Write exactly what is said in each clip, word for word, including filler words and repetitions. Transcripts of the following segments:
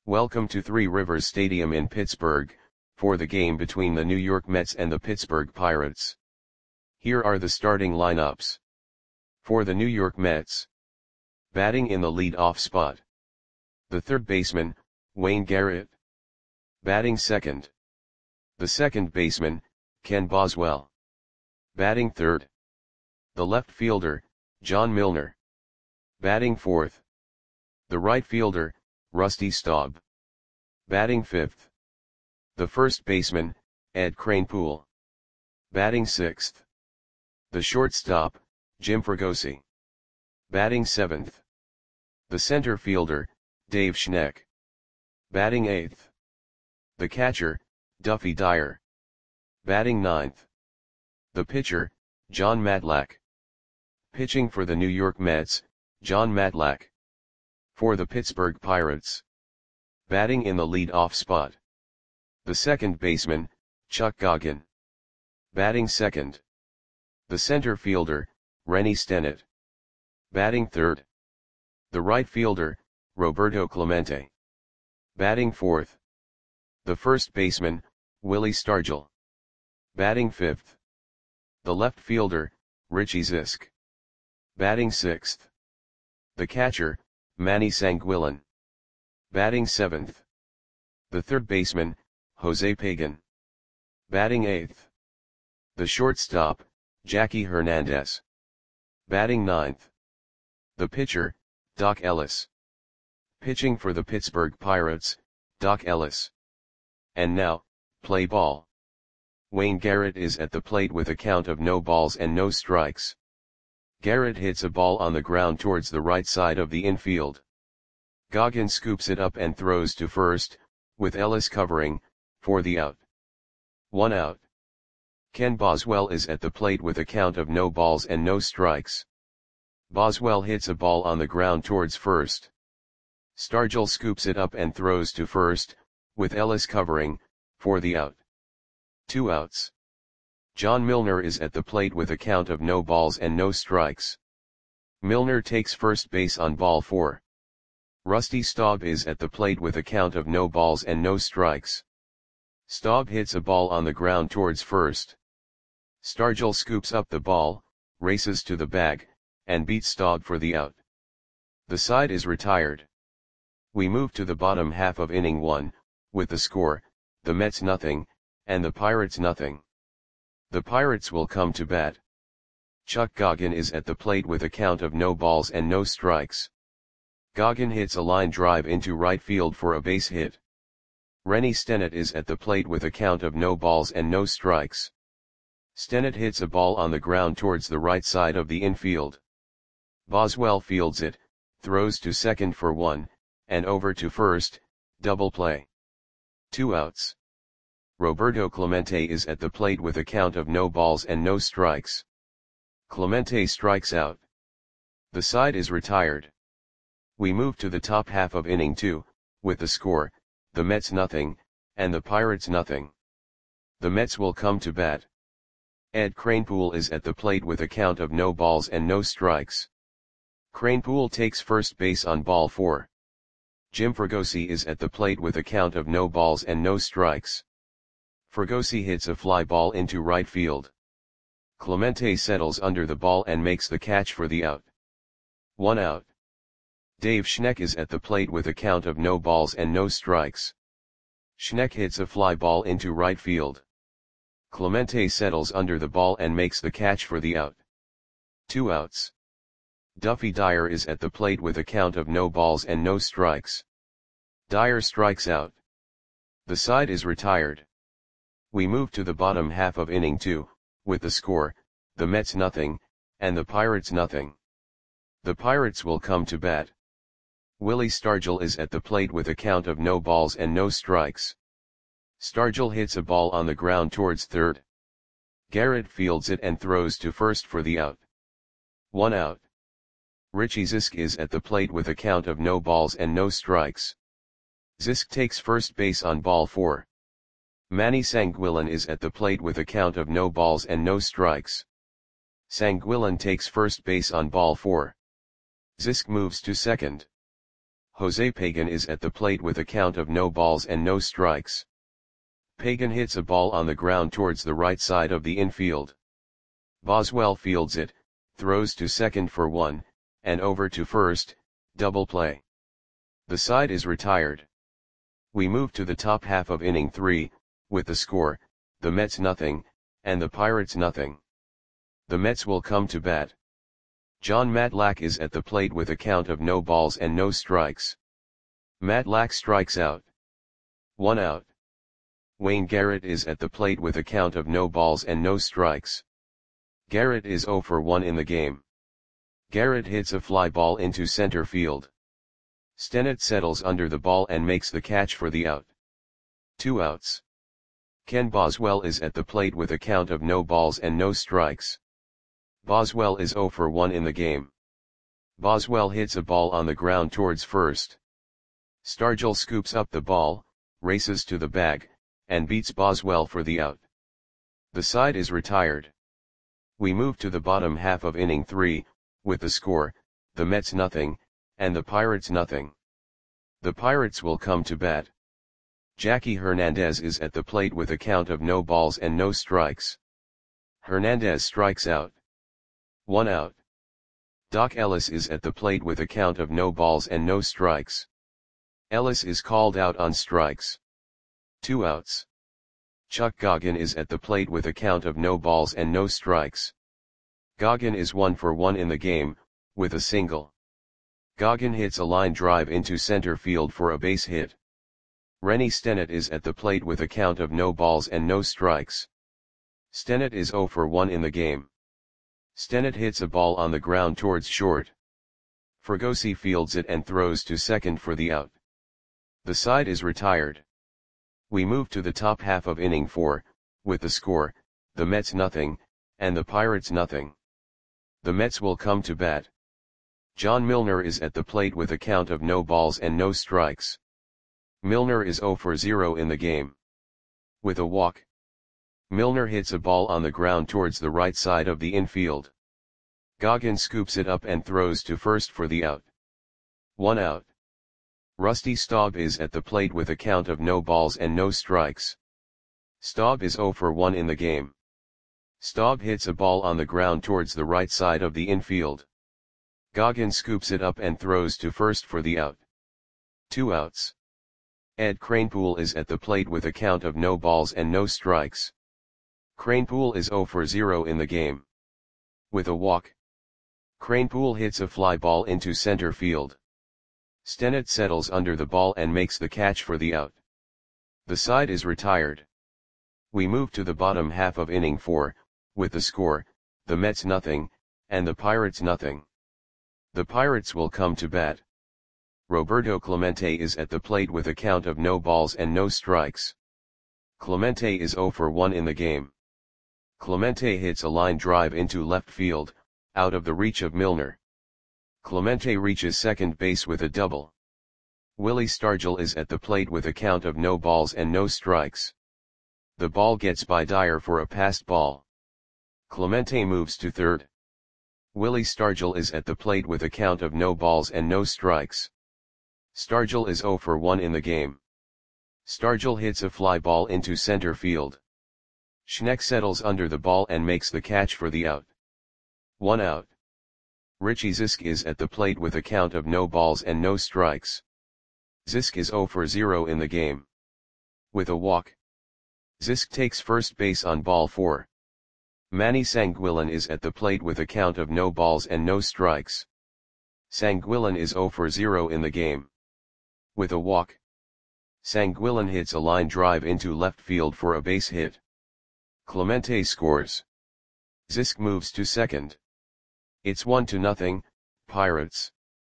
Welcome to Three Rivers Stadium in Pittsburgh, for the game between the New York Mets and the Pittsburgh Pirates. Here are the starting lineups. For the New York Mets. Batting in the lead-off spot. The third baseman, Wayne Garrett. Batting second. The second baseman, Ken Boswell. Batting third. The left fielder, John Milner. Batting fourth. The right fielder, Rusty Staub. Batting fifth. The first baseman, Ed Kranepool. Batting sixth. The shortstop, Jim Fregosi. Batting seventh. The center fielder, Dave Schneck. Batting eighth. The catcher, Duffy Dyer. Batting ninth. The pitcher, Jon Matlack. Pitching for the New York Mets, Jon Matlack. For the Pittsburgh Pirates. Batting in the lead-off spot. The second baseman, Chuck Goggin. Batting second. The center fielder, Rennie Stennett. Batting third. The right fielder, Roberto Clemente. Batting fourth. The first baseman, Willie Stargell. Batting fifth. The left fielder, Richie Zisk. Batting sixth. The catcher, Manny Sanguillen. Batting seventh. The third baseman, Jose Pagan. Batting eighth. The shortstop, Jackie Hernandez. Batting ninth. The pitcher, Doc Ellis. Pitching for the Pittsburgh Pirates, Doc Ellis. And now, play ball. Wayne Garrett is at the plate with a count of no balls and no strikes. Garrett hits a ball on the ground towards the right side of the infield. Goggin scoops it up and throws to first, with Ellis covering, for the out. One out. Ken Boswell is at the plate with a count of no balls and no strikes. Boswell hits a ball on the ground towards first. Stargell scoops it up and throws to first, with Ellis covering, for the out. Two outs. John Milner is at the plate with a count of no balls and no strikes. Milner takes first base on ball four. Rusty Staub is at the plate with a count of no balls and no strikes. Staub hits a ball on the ground towards first. Stargell scoops up the ball, races to the bag, and beats Staub for the out. The side is retired. We move to the bottom half of inning one, with the score, the Mets nothing, and the Pirates nothing. The Pirates will come to bat. Chuck Goggin is at the plate with a count of no balls and no strikes. Goggin hits a line drive into right field for a base hit. Rennie Stennett is at the plate with a count of no balls and no strikes. Stennett hits a ball on the ground towards the right side of the infield. Boswell fields it, throws to second for one, and over to first, double play. Two outs. Roberto Clemente is at the plate with a count of no balls and no strikes. Clemente strikes out. The side is retired. We move to the top half of inning two, with the score, the Mets nothing, and the Pirates nothing. The Mets will come to bat. Ed Kranepool is at the plate with a count of no balls and no strikes. Kranepool takes first base on ball four. Jim Fregosi is at the plate with a count of no balls and no strikes. Fregosi hits a fly ball into right field. Clemente settles under the ball and makes the catch for the out. One out. Dave Schneck is at the plate with a count of no balls and no strikes. Schneck hits a fly ball into right field. Clemente settles under the ball and makes the catch for the out. Two outs. Duffy Dyer is at the plate with a count of no balls and no strikes. Dyer strikes out. The side is retired. We move to the bottom half of inning two, with the score, the Mets nothing, and the Pirates nothing. The Pirates will come to bat. Willie Stargell is at the plate with a count of no balls and no strikes. Stargell hits a ball on the ground towards third. Garrett fields it and throws to first for the out. One out. Richie Zisk is at the plate with a count of no balls and no strikes. Zisk takes first base on ball four. Manny Sanguillen is at the plate with a count of no balls and no strikes. Sanguillen takes first base on ball four. Zisk moves to second. Jose Pagan is at the plate with a count of no balls and no strikes. Pagan hits a ball on the ground towards the right side of the infield. Boswell fields it, throws to second for one, and over to first, double play. The side is retired. We move to the top half of inning three, with the score, the Mets nothing, and the Pirates nothing. The Mets will come to bat. John Matlack is at the plate with a count of no balls and no strikes. Matlack strikes out. One out. Wayne Garrett is at the plate with a count of no balls and no strikes. Garrett is oh for one in the game. Garrett hits a fly ball into center field. Stennett settles under the ball and makes the catch for the out. Two outs. Ken Boswell is at the plate with a count of no balls and no strikes. Boswell is oh for one in the game. Boswell hits a ball on the ground towards first. Stargell scoops up the ball, races to the bag, and beats Boswell for the out. The side is retired. We move to the bottom half of inning three, with the score, the Mets nothing, and the Pirates nothing. The Pirates will come to bat. Jackie Hernandez is at the plate with a count of no balls and no strikes. Hernandez strikes out. One out. Doc Ellis is at the plate with a count of no balls and no strikes. Ellis is called out on strikes. Two outs. Chuck Goggin is at the plate with a count of no balls and no strikes. Goggin is one for one in the game, with a single. Goggin hits a line drive into center field for a base hit. Rennie Stennett is at the plate with a count of no balls and no strikes. Stennett is oh for one in the game. Stennett hits a ball on the ground towards short. Fregosi fields it and throws to second for the out. The side is retired. We move to the top half of inning four, with the score, the Mets nothing, and the Pirates nothing. The Mets will come to bat. John Milner is at the plate with a count of no balls and no strikes. Milner is oh for zero in the game. With a walk. Milner hits a ball on the ground towards the right side of the infield. Goggin scoops it up and throws to first for the out. One out. Rusty Staub is at the plate with a count of no balls and no strikes. Staub is oh for one in the game. Staub hits a ball on the ground towards the right side of the infield. Goggin scoops it up and throws to first for the out. Two outs. Ed Kranepool is at the plate with a count of no balls and no strikes. Kranepool is oh for zero in the game. With a walk. Kranepool hits a fly ball into center field. Stennett settles under the ball and makes the catch for the out. The side is retired. We move to the bottom half of inning four, with the score, the Mets nothing, and the Pirates nothing. The Pirates will come to bat. Roberto Clemente is at the plate with a count of no balls and no strikes. Clemente is oh for one in the game. Clemente hits a line drive into left field, out of the reach of Milner. Clemente reaches second base with a double. Willie Stargell is at the plate with a count of no balls and no strikes. The ball gets by Dyer for a passed ball. Clemente moves to third. Willie Stargell is at the plate with a count of no balls and no strikes. Stargell is oh for one in the game. Stargell hits a fly ball into center field. Schneck settles under the ball and makes the catch for the out. One out. Richie Zisk is at the plate with a count of no balls and no strikes. Zisk is oh for zero in the game. With a walk. Zisk takes first base on ball four. Manny Sanguillen is at the plate with a count of no balls and no strikes. Sanguillen is oh for zero in the game. With a walk. Sanguillen hits a line drive into left field for a base hit. Clemente scores. Zisk moves to second. It's one to nothing, Pirates.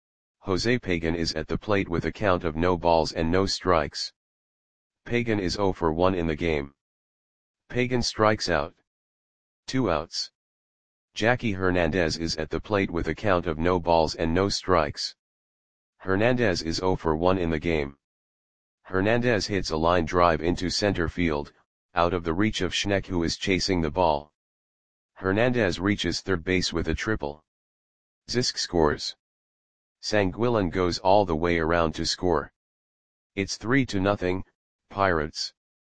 Jose Pagan is at the plate with a count of no balls and no strikes. Pagan is oh for one in the game. Pagan strikes out. Two outs. Jackie Hernandez is at the plate with a count of no balls and no strikes. Hernandez is oh for one in the game. Hernandez hits a line drive into center field, out of the reach of Schneck, who is chasing the ball. Hernandez reaches third base with a triple. Zisk scores. Sanguillen goes all the way around to score. It's three to nothing, Pirates.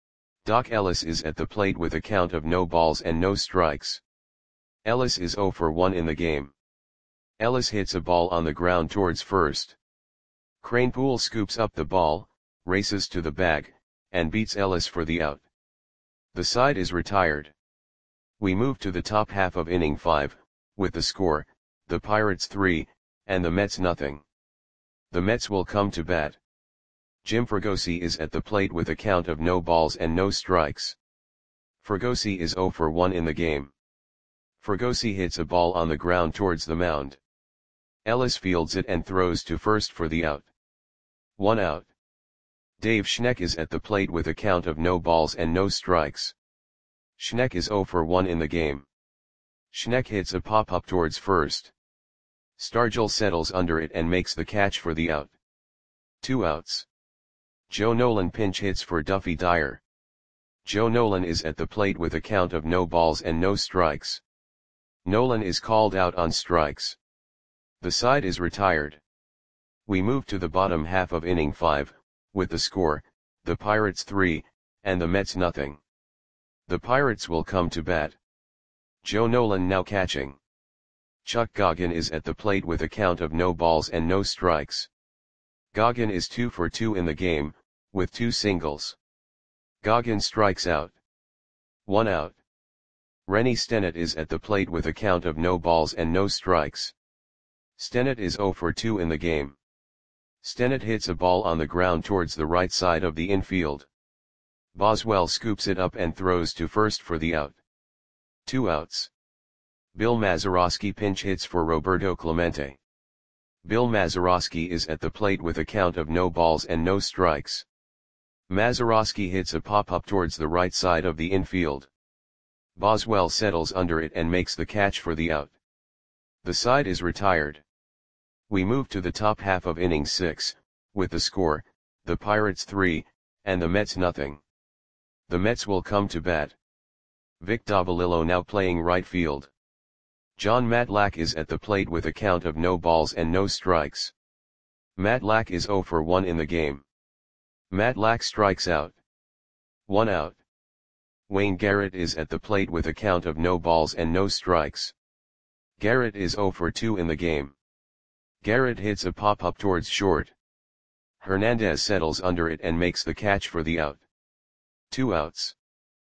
Doc Ellis is at the plate with a count of no balls and no strikes. Ellis is zero for one in the game. Ellis hits a ball on the ground towards first. Kranepool scoops up the ball, races to the bag, and beats Ellis for the out. The side is retired. We move to the top half of inning five, with the score, the Pirates three, and the Mets nothing. The Mets will come to bat. Jim Fregosi is at the plate with a count of no balls and no strikes. Fregosi is zero for one in the game. Fregosi hits a ball on the ground towards the mound. Ellis fields it and throws to first for the out. One out. Dave Schneck is at the plate with a count of no balls and no strikes. Schneck is zero for one in the game. Schneck hits a pop-up towards first. Stargell settles under it and makes the catch for the out. Two outs. Joe Nolan pinch hits for Duffy Dyer. Joe Nolan is at the plate with a count of no balls and no strikes. Nolan is called out on strikes. The side is retired. We move to the bottom half of inning five, with the score, the Pirates three, and the Mets nothing. The Pirates will come to bat. Joe Nolan now catching. Chuck Goggin is at the plate with a count of no balls and no strikes. Goggin is two for two in the game, with two singles. Goggin strikes out. One out. Rennie Stennett is at the plate with a count of no balls and no strikes. Stennett is zero for two in the game. Stennett hits a ball on the ground towards the right side of the infield. Boswell scoops it up and throws to first for the out. Two outs. Bill Mazeroski pinch hits for Roberto Clemente. Bill Mazeroski is at the plate with a count of no balls and no strikes. Mazeroski hits a pop-up towards the right side of the infield. Boswell settles under it and makes the catch for the out. The side is retired. We move to the top half of inning six, with the score, the Pirates three, and the Mets nothing. The Mets will come to bat. Vic Davalillo now playing right field. John Matlack is at the plate with a count of no balls and no strikes. Matlack is zero for one in the game. Matlack strikes out. One out. Wayne Garrett is at the plate with a count of no balls and no strikes. Garrett is zero for two in the game. Garrett hits a pop-up towards short. Hernandez settles under it and makes the catch for the out. Two outs.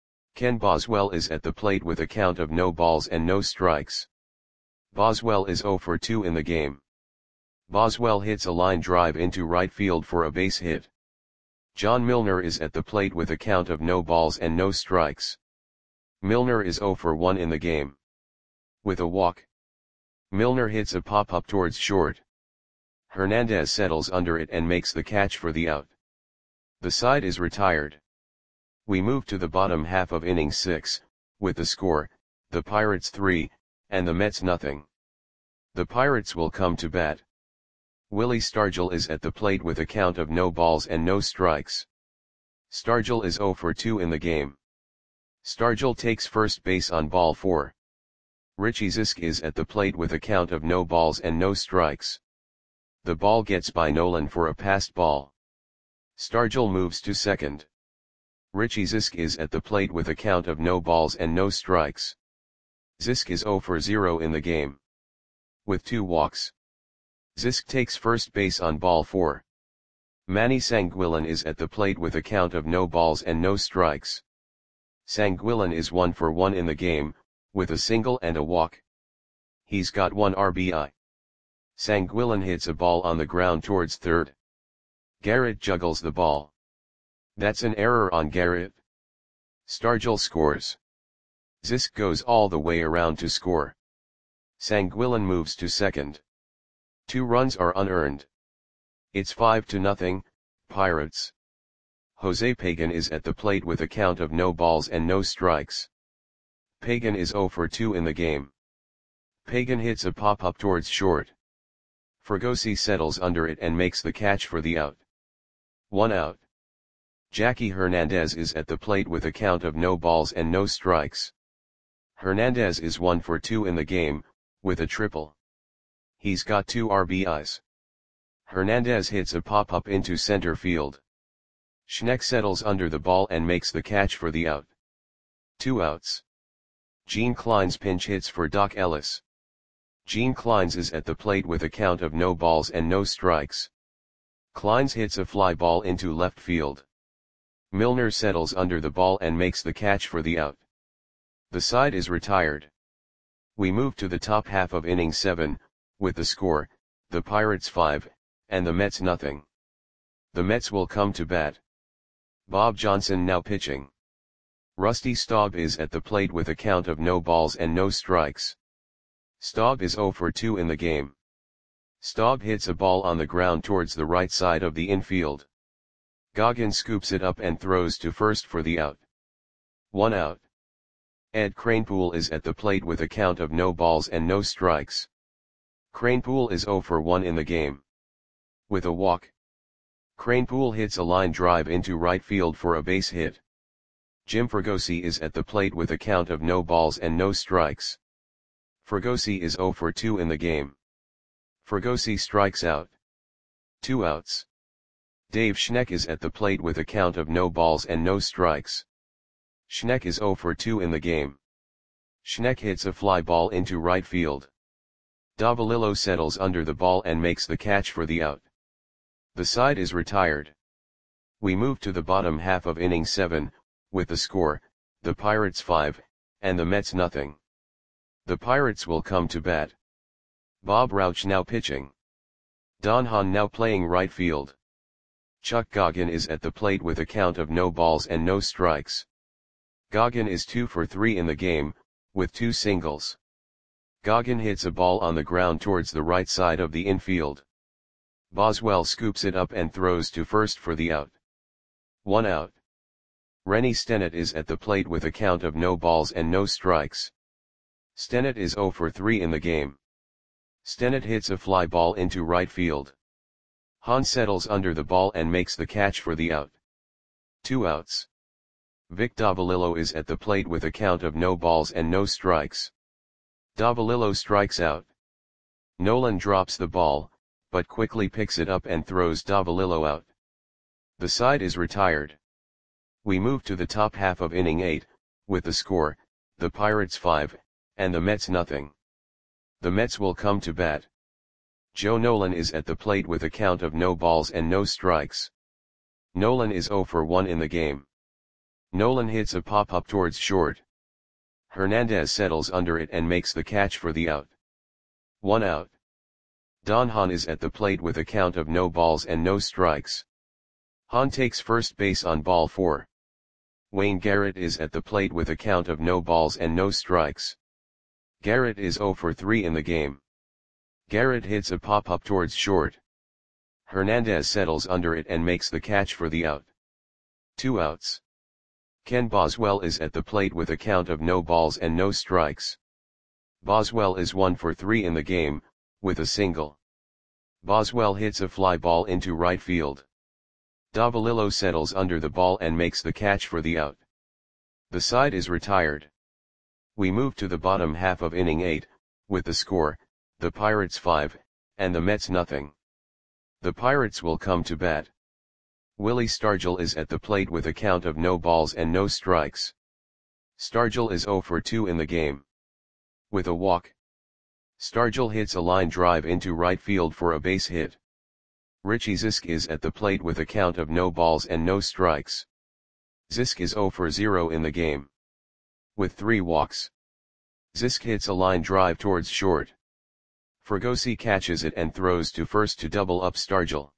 Ken Boswell is at the plate with a count of no balls and no strikes. Boswell is zero for two in the game. Boswell hits a line drive into right field for a base hit. John Milner is at the plate with a count of no balls and no strikes. Milner is zero for one in the game. With a walk. Milner hits a pop-up towards short. Hernandez settles under it and makes the catch for the out. The side is retired. We move to the bottom half of inning six, with the score, the Pirates three, and the Mets nothing. The Pirates will come to bat. Willie Stargell is at the plate with a count of no balls and no strikes. Stargell is zero for two in the game. Stargell takes first base on ball four. Richie Zisk is at the plate with a count of no balls and no strikes. The ball gets by Nolan for a passed ball. Stargell moves to second. Richie Zisk is at the plate with a count of no balls and no strikes. Zisk is zero for zero in the game. With two walks. Zisk takes first base on ball four. Manny Sanguillen is at the plate with a count of no balls and no strikes. Sanguillen is one for one in the game, with a single and a walk. He's got one R B I. Sanguillen hits a ball on the ground towards third. Garrett juggles the ball. That's an error on Garrett. Stargell scores. Zisk goes all the way around to score. Sanguillen moves to second. Two runs are unearned. It's five to nothing, Pirates. Jose Pagan is at the plate with a count of no balls and no strikes. Pagan is zero for two in the game. Pagan hits a pop-up towards short. Fregosi settles under it and makes the catch for the out. One out. Jackie Hernandez is at the plate with a count of no balls and no strikes. Hernandez is one for two in the game, with a triple. He's got two R B Is. Hernandez hits a pop-up into center field. Schneck settles under the ball and makes the catch for the out. Two outs. Gene Kleins pinch hits for Doc Ellis. Gene Kleins is at the plate with a count of no balls and no strikes. Kleins hits a fly ball into left field. Milner settles under the ball and makes the catch for the out. The side is retired. We move to the top half of inning seven, with the score, the Pirates five, and the Mets nothing. The Mets will come to bat. Bob Johnson now pitching. Rusty Staub is at the plate with a count of no balls and no strikes. Staub is oh for two in the game. Staub hits a ball on the ground towards the right side of the infield. Goggins scoops it up and throws to first for the out. One out. Ed Kranepool is at the plate with a count of no balls and no strikes. Kranepool is oh for one in the game. With a walk. Kranepool hits a line drive into right field for a base hit. Jim Fregosi is at the plate with a count of no balls and no strikes. Fregosi is oh for two in the game. Fregosi strikes out. Two outs. Dave Schneck is at the plate with a count of no balls and no strikes. Schneck is oh for two in the game. Schneck hits a fly ball into right field. Davalillo settles under the ball and makes the catch for the out. The side is retired. We move to the bottom half of inning seven, with the score, the Pirates five, and the Mets nothing. The Pirates will come to bat. Bob Rauch now pitching. Don Hahn now playing right field. Chuck Goggin is at the plate with a count of no balls and no strikes. Goggin is two for three in the game, with two singles. Goggin hits a ball on the ground towards the right side of the infield. Boswell scoops it up and throws to first for the out. One out. Rennie Stennett is at the plate with a count of no balls and no strikes. Stennett is oh for three in the game. Stennett hits a fly ball into right field. Hahn settles under the ball and makes the catch for the out. Two outs. Vic Davalillo is at the plate with a count of no balls and no strikes. Davalillo strikes out. Nolan drops the ball, but quickly picks it up and throws Davalillo out. The side is retired. We move to the top half of inning eight, with the score, the Pirates five, and the Mets nothing. The Mets will come to bat. Joe Nolan is at the plate with a count of no balls and no strikes. Nolan is oh for one in the game. Nolan hits a pop-up towards short. Hernandez settles under it and makes the catch for the out. One out. Don Hahn is at the plate with a count of no balls and no strikes. Hahn takes first base on ball four. Wayne Garrett is at the plate with a count of no balls and no strikes. Garrett is oh for three in the game. Garrett hits a pop-up towards short. Hernandez settles under it and makes the catch for the out. Two outs. Ken Boswell is at the plate with a count of no balls and no strikes. Boswell is one for three in the game, with a single. Boswell hits a fly ball into right field. Davalillo settles under the ball and makes the catch for the out. The side is retired. We move to the bottom half of inning eight, with the score, the Pirates five, and the Mets nothing. The Pirates will come to bat. Willie Stargell is at the plate with a count of no balls and no strikes. Stargell is oh for two in the game. With a walk. Stargell hits a line drive into right field for a base hit. Richie Zisk is at the plate with a count of no balls and no strikes. Zisk is oh for zero in the game. With three walks. Zisk hits a line drive towards short. Fregosi catches it and throws to first to double up Stargell.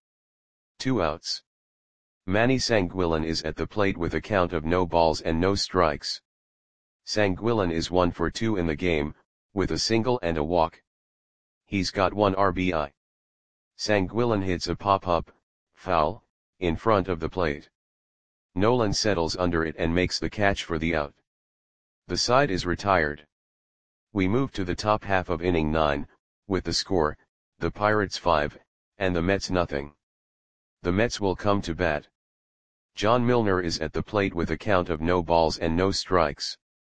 Two outs. Manny Sanguillen is at the plate with a count of no balls and no strikes. Sanguillen is one for two in the game, with a single and a walk. He's got one R B I. Sanguillen hits a pop-up, foul, in front of the plate. Nolan settles under it and makes the catch for the out. The side is retired. We move to the top half of inning nine, with the score, the Pirates five, and the Mets nothing. The Mets will come to bat. John Milner is at the plate with a count of no balls and no strikes.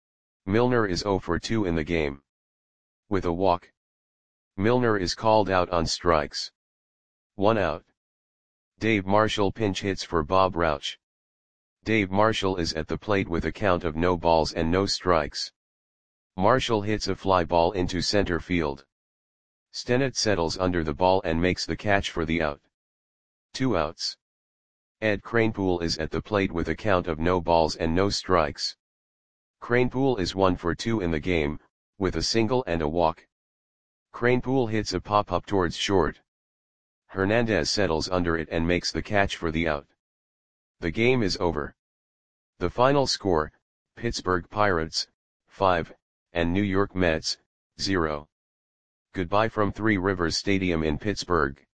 Milner is oh for two in the game. With a walk. Milner is called out on strikes. one out. Dave Marshall pinch hits for Bob Rauch. Dave Marshall is at the plate with a count of no balls and no strikes. Marshall hits a fly ball into center field. Stennett settles under the ball and makes the catch for the out. Two outs. Ed Kranepool is at the plate with a count of no balls and no strikes. Kranepool is one for two in the game, with a single and a walk. Kranepool hits a pop-up towards short. Hernandez settles under it and makes the catch for the out. The game is over. The final score, Pittsburgh Pirates, five, and New York Mets, zero. Goodbye from Three Rivers Stadium in Pittsburgh.